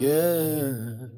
Yeah.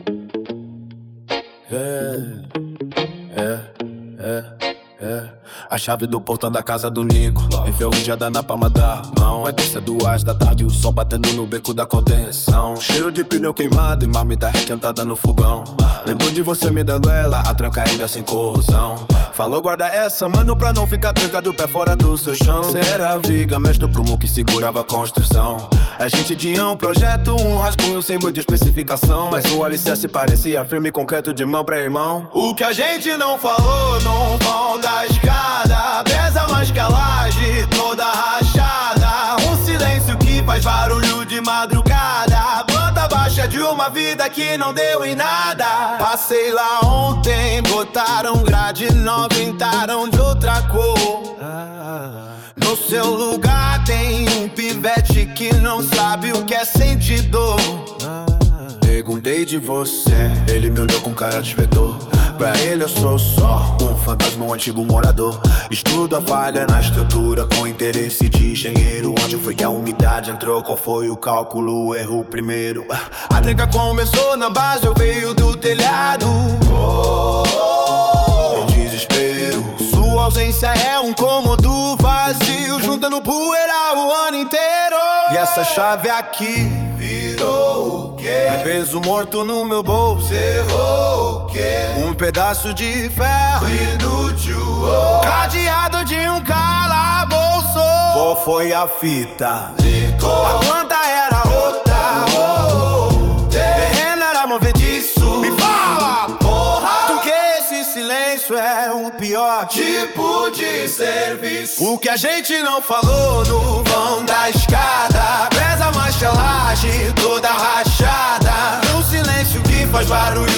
A chave do portão da casa do Nico enferrujada na palma da mão. É terça, 2 da tarde, o sol batendo no beco da contenção. Cheiro de pneu queimado e marmita requentada no fogão. Lembro de você me dando ela, a tranca ainda sem corrosão. Falou guarda essa, mano, pra não ficar trancado pé fora do seu chão. Cê era a viga, mestre prumo que segurava a construção. A gente tinha um projeto, um rascunho sem muita especificação, mas o alicerce parecia firme e concreto de mão pra irmão. O que a gente não falou no vão da escada pesa mais que a laje toda rachada. Um silêncio que faz barulho de madrugada, planta baixa de uma vida que não deu em nada. Passei lá ontem, botaram grade nova, pintaram de outra cor. No seu lugar tem um pivete que não sabe o que é sentir dor. Perguntei de você, ele me olhou com cara de inspetor. Pra ele eu sou só um fantasma, um antigo morador. Estudo a falha na estrutura com interesse de engenheiro. Onde foi que a umidade entrou? Qual foi o cálculo? O erro primeiro. A tranca começou na base, eu veio do telhado. Em desespero. Sua ausência é um cômodo vazio, juntando poeira o ano inteiro. E essa chave aqui virou o quê? É peso morto no meu bolso. Errou o quê? Um pedaço de ferro inútil. Cadeado de um calabouço. Qual foi a fita? A planta era outra. Terreno era movediço. Me fala, porra, porque esse silêncio é o pior tipo de serviço. O que a gente não falou no vão da escada pesa mais que a laje toda rachada. Um silêncio que faz barulho